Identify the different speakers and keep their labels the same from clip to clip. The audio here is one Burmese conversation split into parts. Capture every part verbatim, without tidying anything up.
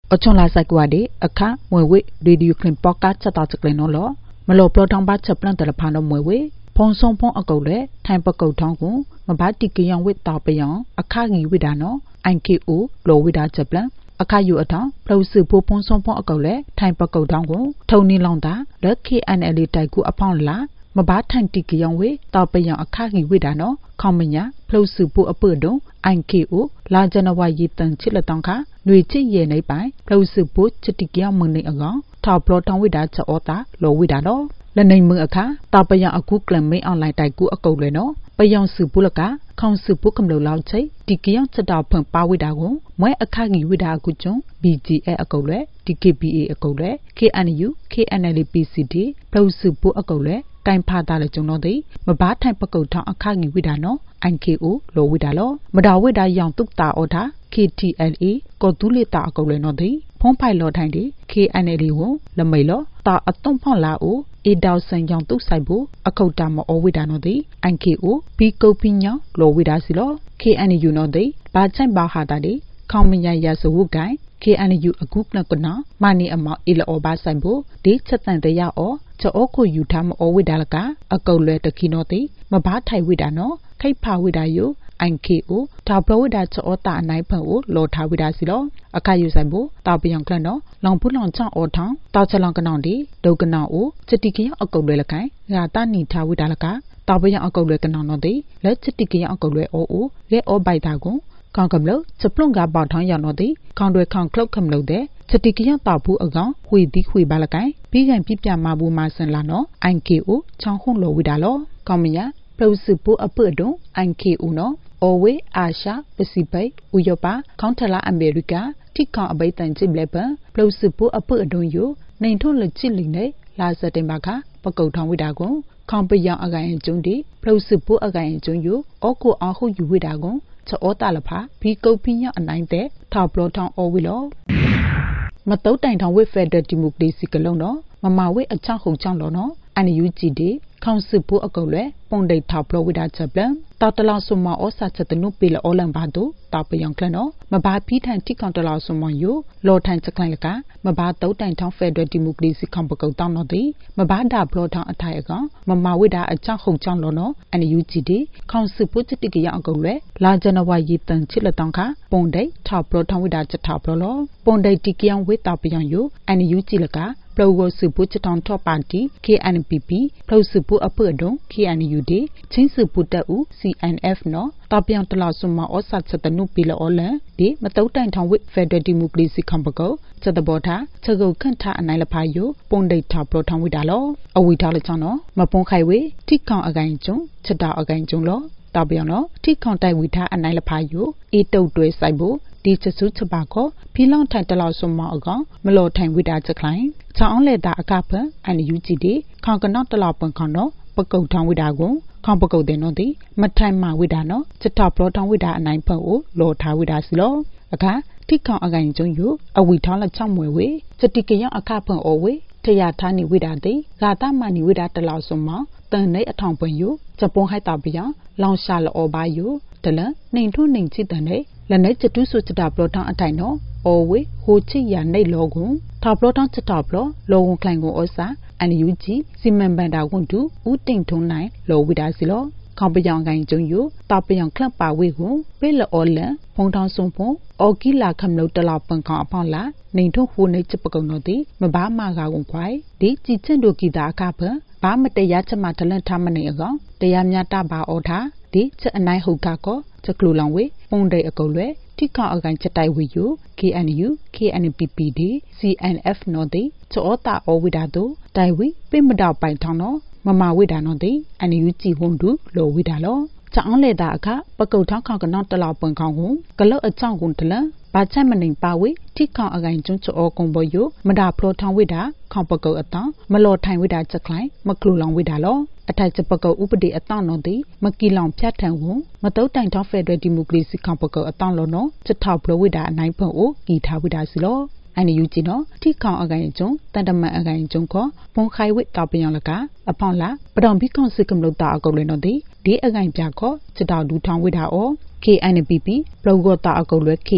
Speaker 1: Ochon la sakwade, a car, mwe, radio clean pocket, chat clean no Malo plotong bat chaplain to the pano mwe, pon son pon a gole, time per go tongue, mabati young with tapayon, a kagi widano, and ki u, low without chaplain, a kayu aton, close to pon son pon a gole, time per go tongue, Tony Londa, the key and ellie taiku upon la, mabat time tiki young way, tapayon a kagi widano, Comina, close to put a purdo, and ki u, large and a white yitan chilatonka, Nuichi ye nebai, close to put chitikia money ago. Top plotong without the ota, low without all. The name Muraka, Tapaya a cook and me online taiku a coleno, Bayon supulaka, Con supukam low loud say, Dikion Sada Pumpa without, Where a kagi without kujon, B G A a cole, D K B A a cole, K N U, K N L P C D, Plow supu a cole, Time Pada Jonodi, Mabat time Pacotan a kagi witano, and K U, low without, Madawida young took ta ota, K T L E, Gotulita a colenodi. Pompai Lord Handy, K N L U, La Melo, Ta a Tompon Lao, E Dawson Young to Saibu, a Kotama or Widanodi, and K U, Pico Pina, Low Widasilo, K N U no day, Bajam Bahadadi, Kamina Yasu guy, K N U a Gupna Guna, Mani Ama Ila or Basambo, De Chatan de Ya or, Chaoko Utam or Widalaka, a Gole the Kinoti, Mabatai Widano, Kaipa Widayu, and K U, Tablo that Ota and Naipo, Lord Tavidasilo, a Kayu Sambo, Tabian Clano, Long Pulon Chan or Town, Tauchalanganandi, Doganao, Chitiki, a Golelakai, Ratani Tawidalaka, Tabian a Golekanonodi, let Chitiki a Gole or get all by Dago, Concamlo, Chaplonga Barton Yanodi, Condre Con Clocamlo de, Chitiki Tabu agon, Hui Di Hui Balakai, Pig and Pipia Mabu Masan Lano, and K U, Chanholo Widalo, Comia, Plosipu a Purdo, and K Uno. Owe, Asha, Pacific, Uyopa, Countala America, Tika Abaitan Chibleper, Plosipu a Purdon you, Nainton le Chiline, Laza Temaka, Pacoton Widago, Compaya again Jundi, Plosipu again Junyu, Oko Aho you Widago, Chaotalapa, Pico Pina and Nine, Top Ploton or Willow. Matotan with Federal Democracy Colono, Mamawe a Chanho Chanlono, and U G D, Council a Gole, Ponde Taplo without Chaplain. Tatala Suma or such at the no pill or lambado, Tapa young clano, Maba Pete and Ticantala Suma you, Lord Tansaclanca, Maba Totan Town Federal Democracy Compoco Downody, Mabada Plotan a Tiagon, Mama Wida a Chanho Chanlono, and U G D, Council put it to young gole, Lajana Wayitan Chilatonka, Ponde, Top Plotan without a taplo, Ponde Tikian with Tapian you, and U Chilaka. Plowo Suput on top party, K N P P, Plow Supu a Purdo, K N U D, Chin Suputa U, C N F no, Tapian Talasuma or such at the new pillar or le, D, Matota and Town with Federal Democracy Compoco, Chadabota, Chago Kanta and Nilapayo, Ponde Taplo Town with Alo, or with Alatano, Mapon Highway, Tikon again Jung, Chada again Junglo, Tabiano, Tikon Tai with her and Nilapayo, Eto to a Saibo, Teacher Su Tobacco, Pilon Tantala Suma ago, Melo time without a client. Only that a copper and U G D, conquer not the Lopan Condo, Paco Town with Ago, Compoco de Nodi, Matama widano, Chata Ploton without a nine po, Lord Ta with us low, a car, Tikon again to you, a wee toilet somewhere way, Chatikia a copper away, Tia Tani without thee, Gata money without the Lausuma, turn a tongue for you, Japon Hatabia, Long Shall or by you, Tella, name to name Chitane, Lanet to such a Ploton a tino. Owe, Hochi Yane Logo, Taploton to Taplo, Logo Clango Osa, and U G, Simon Bandagundu, Uting to nine, low with Asilo, Compayang Gang Junyu, Tapian Club Pawihu, Bella Ola, Ponton Sumpo, Ogila Camlo de la Panca upon la, Nato Hu Nature Nodi, Maba Magagun Quai, De Chitendoki da Kappa, Bamate Yachamatalan Tamanega, De Yamyata Ba Ota, De Chanai Hukako, Chaklulanwe, Ponde a Gole. Tika again chatai with you, K N U, K N P P D, C N F Nodi, Choota or Widado, Daiwi, Pimada by Tono, Mama Widanodi, and U G Hundu, Low Widalo. Chaonle Daka, Pacotan Concanot the Lapan Congo, Galo a Changuntala, Bachamaning Pawi, Tika again Juncho or Comboyo, Mada Plotan Wida, Compaco Atan, Malo time without Chakline, Maclulan Widalo. Attach a Paco Upadi a town nodi, Makilon Piatan, Matotan Town Federal Democracy Compaco a town lono, Chataplo with a nine po, Gita with Asilo, and Eugino, Ticon again Jung, Tandama again Junko, Ponkai with Tapianaka, upon la, but on Bicon Sicum Lota Golenodi, De again Jaco, Chadadu town with our K N P P, Plogota Agolo K E,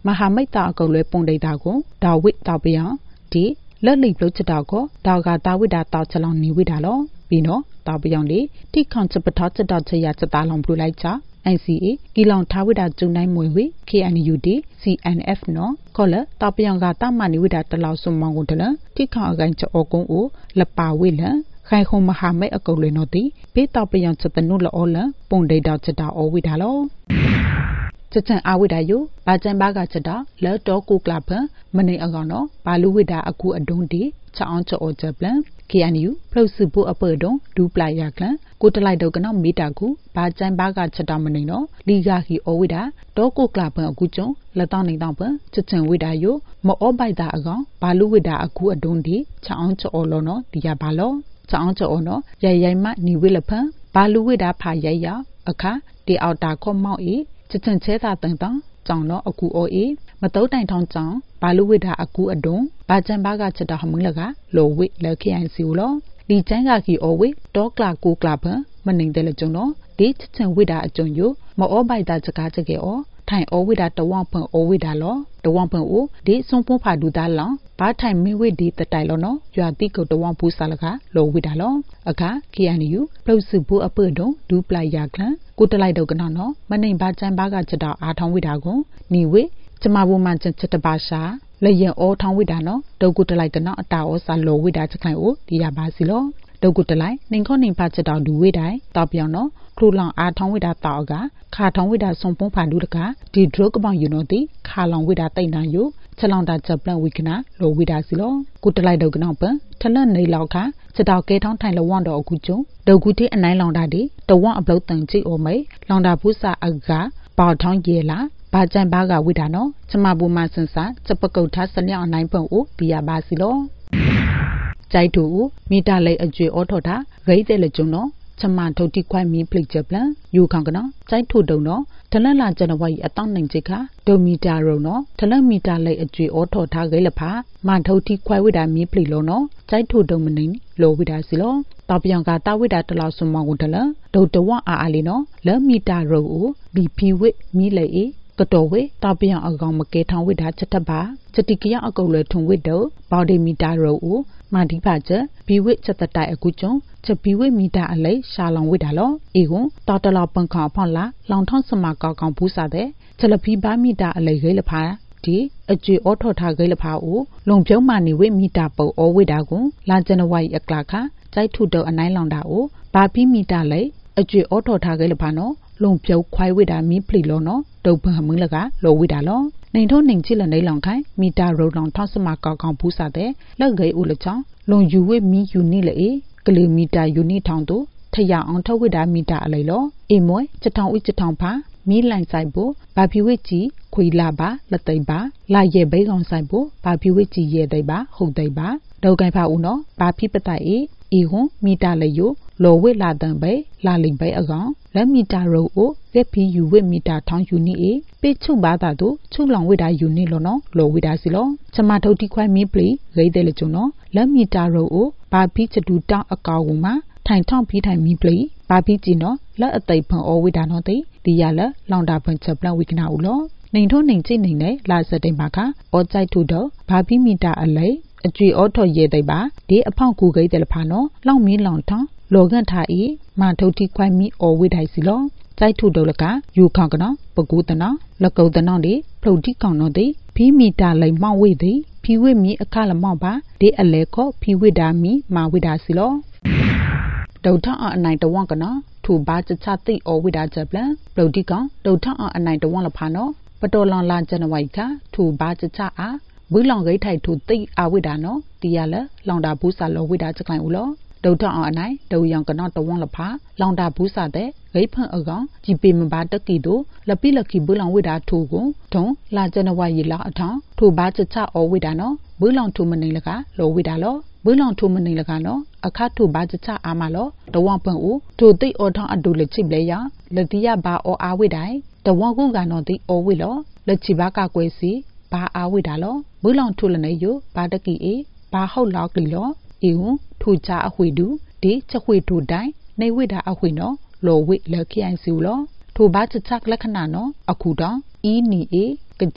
Speaker 1: มหาไมตาอกุเลยปงได้ตาကိုดาวิตาเปียဒီလက်လိပလို့ချတာကိုဒါကတာဝိဒါတောက်ချလောင်နေဝိဒါလောပြီးနော်တာပြောင်းလေတိခွန်ချပထောချက်တော့ချရချက်သားလောင်ပလူလိုက်ချ N C A ကီလောင်ထားဝိဒါကျုံနိုင်မွေဝေ K N U D C N F နော်ခေါ်လတာပြောင်းကတာမနိဝိဒါတလောက်စုံမောင်ကိုတလတိခွန်အကိုင်ချောကုန်းကိုလပါဝိလခိုင်ခုံမဟာမိတ်အကုလေနော်တိဘေးတာပြောင်းချက်တနုလောလပုံဒိတောက်ချက်တာအောဝိဒါလောချက်ချန်အဝိဒါယိုဘာချန်ဘာကချက်တာလဲတော့ကိုကလပမနေအကောင်နော်ဘာလူဝိဒါအကူအဒုံးတီချောင်းချောချက်ပလန် K N U ဖလို့စုဖို့အပဒုံဒူပလိုက်ရကလန်ကိုတလိုက်တော့ကနော်မီတာကူဘာချန်ဘာကချက်တာမနေနော်လီဂါခီအောဝိဒါတော့ကိုကလပအကူကျုံလက်တောင်းနေတော့ပချက်ချန်ဝိဒါယိုမောဘိုက်တာအကောင်ဘာလူဝိဒါအကူအဒုံးတီချောင်းချောလောနော်ဒီရပါလောချောင်းချောနော်ရိုင်ရိုင်မနီဝိလဖန်ဘာလူဝိဒါဖာရိုင်ရအခါဒီအောက်တာခေါမောက်အေချက်ချန်ချဲတာတန်တန်ကြောင်တော့အကူအော်အေမတုံးတိုင်ထောင်းကြောင်ဘာလူဝိဒါအကူအဒုံဘာချန်ဘာကချက်တာဟမင်းလကလောဝိလခိယန်စီလောဒီချန်ကခီအော်ဝိတော့ကလာကူကလာဖန်မနေတဲ့လေကျုံတော့ဒီချက်ချန်ဝိဒါအကျုံယိုမောဘိုက်တာချကားချကေအော်ထိုင်အော်ဝိဒါတဝမ်ဖန်အော်ဝိဒါလောတဝမ်ဖန်အိုဒီစုံဖုံးဖာဒူတာလောဘာထိုင်မင်းဝိဒီတတိုင်လောနော်ရွာတိကုတ်တဝမ်ပူစာလကလောဝိဒါလောအခါ K N U ပလုစုဘူးအပဒုံဒူပလိုက်ရကလန်ကိုတလိုက်တော့ကနော်နော်မနေဘာချန်ဘာကချက်တော့အားထောင်းဝိဒါကိုနီဝိကျမဘူမှန်ချက်တပါရှာလေရင်အောထောင်းဝိဒါနော်ဒုတ်ကိုတလိုက်ကနော်အတာဩစာလောဝိဒါချက်ခိုင်အိုဒီရပါစီလောဒုတ်ကိုတလိုက်နှင်ခေါနှင်ပါချက်တော့ဒူဝိတိုင်တောက်ပြောင်းနော်ခရူလောင်အားထောင်းဝိဒါတောက်ကခါထောင်းဝိဒါစုံပုံးဖာဒူတကဒီဒရုတ်ကပောင်ယူနော်တိခါလောင်ဝိဒါတိတ်နာယူချက်လောင်တာချက်ပလန်ဝိကနာလောဝိဒါစီလောကိုတလိုက်တော့ကနော်ပန်ထလန့်နေလောက်ခါချက်တော့ကဲထောင်းထိုင်လဝွန်တော့အခုကျုံဒုတ်ကူတိအနိုင်လောင်တာဒီတဝွန်အပလုတ်တန်ချိအိုမိလောင်တာဘူးစာအကပေါထောင်းကျေလာဘာချန်ဘာကဝိဒါနော်ချမဘူမဆန်စာချက်ပကုတ်ထားစလျောင်းအနိုင်ပုံအိုဒီရပါစီလောကြိုက်တူမီတာလေးအကျွေအောထော်တာဂိတ်တဲ့လေကျုံနော်ချမထုတ်တိခွိုင်းမီပလိချက်ပလန်ယူခေါင်ကနော်ကြိုက်ထူတုံနော်ထလန့်လာကျန်ဝိုင်အတောင်းနိုင်ချိခါဒိုမီတာရုံနော်ထလန့်မီတာလေးအကျွေအောထော်ထားဂိတ်လဖာမန်ထုတ်တိခွိုင်းဝိဒါမီပလိလောနော်ကြိုက်ထူတုံမနေလောဝိဒါစီလောတောက်ပြောင်ကတာဝိဒါတလောက်စုံမောင်ကိုတလဒုတ်တဝအာအာလီနော်လဲမီတာရုံအိုဘီပီဝိမီလေအေကတော်ဝေတောက်ပြောင်အကောင်မကဲထောင်းဝိဒါချက်တပါချက်တိကရအကုတ်လေထုံဝိတောဘော်ဒီမီတာရုံအိုမာဒီပါချက်ဘီဝိချက်တတိုင်အခုကျုံချက်ဘီဝိမီတာအလေးရှာလောင်ဝိဒါလောအေကွန်တောက်တလောက်ပန်ခေါဖောင်းလာလောင်ထောင်းစမကောက်ကောင်ဘူးစားတဲ့ချက်လပီဘာမီတာအလေးဂိလဖာဒီအကျွေအောထော်ထားဂိလဖာအိုလုံပြုံးမာနေဝိမီတာပုတ်အောဝိဒါကွန်လာဇန်နဝါရီအကလာခကြိုက်ထုတော့အနိုင်လောင်တာအိုဘာပီမီတာလေးအကျွေအောထော်ထားဂိလဖာနော်လုံပြုံးခွိုင်းဝိဒါမီပလီလောနော်ဒုတ်ဘမင်းလကလောဝိဒါလောနေထုံးနေချစ်လနေလောင်ခိုင်မီတာရုံလောင်ထောင်းစမကောက်ကောင်ဘူးစားတဲ့လက်ဂိဦးလချောင်းလုံယူဝိမီယူနီလေကလီမီတာယူနီထောင်းတို့ထရအောင်ထုတ်ဝိဒါမီတာအလေလောအေမွဲချက်ထောင်းဥချက်ထောင်းဖာမီလိုင်ဆိုင်ဖို့ဘာဖြူဝိကြီးခွေလာပါလက်သိပါလာရဲ့ဘိကောင်ဆိုင်ဖို့ဘာဖြူဝိကြီးရဲ့သိပါဟုတ်သိပါဒုတ်ကိုင်ဖာဦးနော်ဘာဖိပတိုင်အေဤဟွန်မီတာလေယိုလောဝိလာတန်ပဲလာလိမ့်ပဲအကောင်လက်မီတာရုံအိုရက်ဖီယူဝိမီတာထောင်းယူနီအေပိချုံဘာတာတို့ချုံလောင်ဝိဒါယူနီလောနော်လောဝိဒါစီလောချမထုတ်တိခွိုင်းမီပလီဂိတဲ့လေကျုံနော်လက်မီတာရုံအိုဘာဖိချတူတောင်းအကောင်ကူမှာထိုင်ထောင်းပြီးထိုင်မီပလီဘာဖိကြည့်နော်လက်အသိဖန်အောဝိဒါနော်တိဒီရလက်လောင်တာဖန်ချက်ပလန်ဝိကနာဦးလောနေထုံးနေချိနေနဲ့လာစတဲ့မှာကအောကြိုက်ထူတော့ဘာဖိမီတာအလေးအကျွေအောထော်ရဲတဲ့ပါဒီအဖောက်ကူဂိတဲ့လဖာနော်လောင်မီလောင်ထောင်းလောကန်ထားဤမာထုတ်တိခွိုင်းမီအောဝိဒိုင်စီလောကြိုက်ထုတော့လကယူခေါကနော်ပကူတနော်လကုတ်တနော်ဒီဖလုတ်တိကောင်နော်ဒီဖီမီတာလိမ်မောက်ဝိသည်ဖီဝိမီအခလမောက်ပါဒီအလဲခောဖီဝိဒါမီမာဝိဒါစီလောဒုတ်ထအနိုင်တဝန့်ကနော်ထူဘာချချတိအောဝိဒါချက်ပလန်ပလုတ်တိကောင်ဒုတ်ထအနိုင်တဝန့်လဖာနော်ပတော်လောင်လာဇန်နဝါရီခထူဘာချချအာဝိလောင်ဂိတ်ထိုက်ထူတိအာဝိဒါနော်တီရလလောင်တာဘူးစာလောဝိဒါချက်ခိုင်ဦးလောဒုတ်ထအောင်အနိုင်ဒုံယောင်ကနော်တဝွန်လဖာလောင်တာဘူးစားတဲ့ဂိဖန်အကောင်ဂျီပေမဘာတက်ကီတို့လပိလကီဘူးလောင်ဝိဒါထူကိုထုံလာဇန်နဝါရီလအထောင်ထူဘာချချအောဝိဒါနော်ဘူးလောင်ထူမနေလကလောဝိဒါလောဘူးလောင်ထူမနေလကနော်အခါထူဘာချချအာမလောတဝွန်ပန်ဦးထူတိအောထောင်အဒူလက်ချိပလေရလက်တိယဘာအောအာဝိဒိုင်တဝွန်ကုကနော်တိအောဝိလောလက်ချိဘာကကွဲစီဘာအာဝိဒါလောဘူးလောင်ထူလနေယဘာတက်ကီအေဘာဟုတ်လောက်ကလီလောဤဟုထူချအဝိဒူဒီချက်ခွေထူတိုင်းနေဝိဒါအဝိနော်လောဝိလက်ခိယန်စီလောထူဘာချချက်လက္ခဏာနော်အခုတော့ဤနီအေကချီ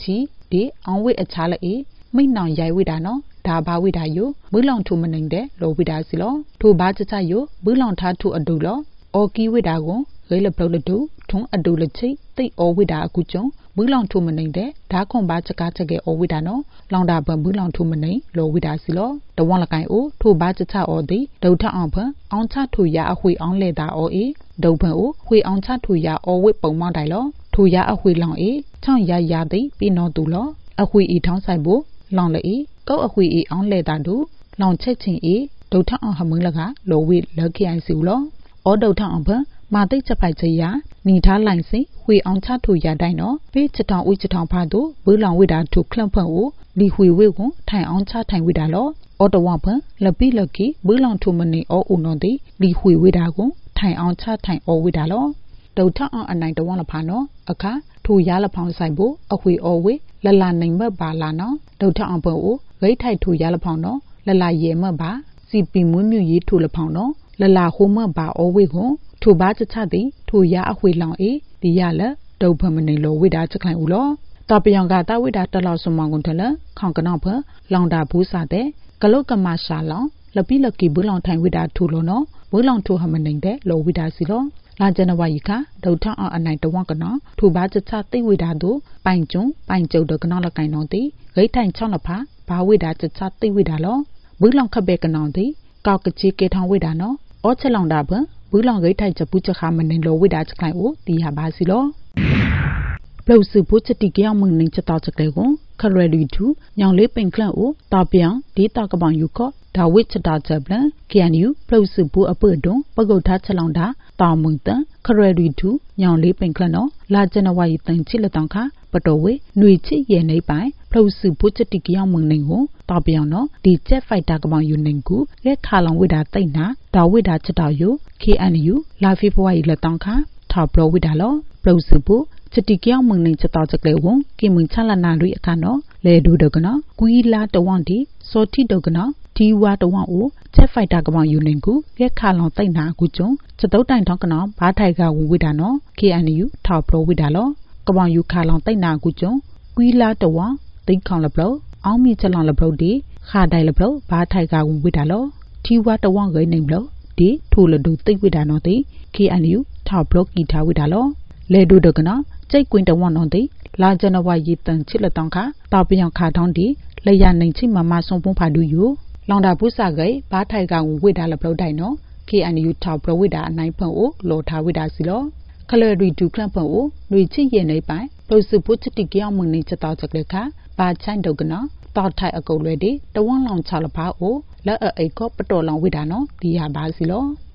Speaker 1: ดีอังเวอชาละเอไม่นอนใหญ่วิดาเนาะดาบาวิดาอยู่บื้อลองทูมันนึงเดโลวิดาสิลอทูบาจะจะอยู่บื้อลองท้าทูอดูลอโอกีวิดาကိုเฮลปลลดูထုံအဒူလချိတိတ်ဩဝိဒါအခုကျုံဘူးလောင်ထုမနေတဲ့ဓာခွန်ဘာချကာချကေဩဝိဒါနော်လောင်တာဘဘူးလောင်ထုမနေလောဝိဒါစီလောတဝွန်လကိုင်အိုထိုဘာချချဩဒီဒုထအောင်ဖအောင်ချထူရအခွေအောင်လေတာဩအေဒုဖန်အိုခွေအောင်ချထူရဩဝိပုံမောင်းတိုင်လောထူရအခွေလောင်အေချောင်းရရသိပြီးနော်တူလောအခွေဤထောင်းဆိုင်ဖို့လောင်လေအေကောက်အခွေဤအောင်လေတာတူလောင်ချက်ချင်းအေဒုထအောင်ဟမင်းလကလောဝိလက်ခိအိုင်စီလောဩဒုထအောင်ဖမာတိတ်ချက်ပိုက်ချရာနီထားလိုက်စိဝေအောင်ချထူရတိုင်းနော်ပေးချတောင်ဦးချတောင်ဖာတို့ဝေးလောင်ဝိတာထုခလန့်ဖန့်ကိုလီဝေဝေကိုထိုင်အောင်ချထိုင်ဝိတာလောအော်တဝဖန်လပိလကီဝေးလောင်ထုမနေအောဦးနော်တိလီဝေဝိတာကိုထိုင်အောင်ချထိုင်အောဝိတာလောဒုထအောင်အနိုင်တဝလဖာနော်အခါထူရလဖောင်းဆိုင်ဖို့အခွေအောဝေလလနိုင်မပါလာနော်ဒုထအောင်ဖို့ဂိတ်ထိုက်ထူရလဖောင်းနော်လလရဲမပါစီပီမွန်းမြူရေးထူလဖောင်းနော်လလဟိုမပါအောဝေကိုထိုဘာချချသည်ထိုရအခွေလောင်အေဒီရလဒုဖမနေလောဝိဒါချခိုင်ဦးလောတပယံကတဝိဒါတလောက်စမောင်ကွန်ထလခေါင်ကနောက်ဖလောင်တာဘူးစားတဲ့ကလုတ်ကမရှာလောင်လပိလကီဘူးလောင်ထိုင်ဝိဒါထူလောနော်ဘူးလောင်ထူဟမနေတဲ့လောဝိဒါစီလောလာဇနဝါယီကဒုထအောင်အနိုင်တဝကနော်ထိုဘာချချသိဝိဒါတို့ပိုင်ကျုံပိုင်ကျုံဒကနောက်လကိုင်နော်တိဂိတ်ထိုင်ချောင်းလဖာဘာဝိဒါချချသိဝိဒါလောဘူးလောင်ခဘဲကနော်တိကောက်ကချီကေထောင်ဝိဒါနော်အောချက်လောင်တာဘဘူးလောင်ဂိတ်ထိုင်ချပူချခါမနေလောဝိဒါချခိုင်ဦးတီးရပါစီလောပလုစုပုချတိကြောင်မင်းချတောချကလေကိုခရရီတူညောင်လေးပင်ကလန့်ဦးတာပြောင်ဒေတာကပောင်ယူခောဒါဝိချတာချပလန် ကေ အန် ယူ ပလုစုပုအပွတ်တွန်ပကုတ်ထားချလောင်တာတာမုန်တန်ခရရီတူညောင်လေးပင်ကလန့်နော်လာဇနဝါယီတန်ချစ်လက်တောင်ခပတော်ဝေຫນွေချစ်ရဲ့နေပိုင်ပလုစုပုချတိကြောင်မင်းနေကိုတာပြောင်နော်ဒီချက်ဖိုက်တာကပောင်ယူနေကူရဲခါလောင်ဝိဒါတိတ်နာဒါဝိဒါချတောက်ယူ ကေ အန် ယူ လာဖေဖော်ဝါရီလက်တောင်ခထောက်ပလောဝိဒါလောပလုစုပုချတိကြောင်မင်းနေချတောက်ချကလေဝကိမင်ချလာနာရီအခါနော်လေဒူဒကနော်ကွီလာတဝွန်တီစောတိဒကနော်ဒီဝါတဝွန်ဦးချက်ဖိုက်တာကပောင်ယူနေကူရဲခါလောင်တိတ်နာကူကျုံချက်တုတ်တိုင်ထောင်းကနော်ဘာထိုက်ကဝဝိဒါနော် ကေ အန် ယူ ထောက်ပလောဝိဒါလောကပောင်ယူခါလောင်တိတ်နာကူကျုံကွီလာတဝွန်တိတ်ခေါင်လပလောအောင်မီချက်လောင်လပလောဒီခါတိုင်လပလောဘာထိုက်ကဝဝိဒါလောဒီဝါတဝွန်ဂိနေဘလောဒီထူလဒူတိတ်ဝိဒါနော်တိ ကေ အန် ယူ ထောက်ပလောကီထားဝိဒါလောလေဒူဒကနော်ကျိတ်ကွင်းတဝွန်နော်တိလာဇနဝါယီတန်ချစ်လက်တောင်ခတာပယံခါထောင်းဒီလေရနိုင်ချိမမဆုံပုံဖာဒူယူလောင်တာဘူးစာကေဘာထိုက်ကဝိဒါလပလောတိုင်နော် ကေ အန် ယူ ထောက်ပလောဝိဒါအနိုင်ဖန်အိုလောထားဝိဒါစီလောခလရီဒူကလန့်ဖန်အိုလူချစ်ရဲ့နေပိုင်လို့စုပုချတိကြောင်မင်းနေချက်တောက်ချက်လေခဘာချိုင်းဒုကနော်တောက်ထိုက်အကုတ်လွဲဒီတဝွန်လောင်ချလဖာအိုလက်အိတ်ကောပတော်လောင်ဝိဒါနော်ဒီရပါစီလော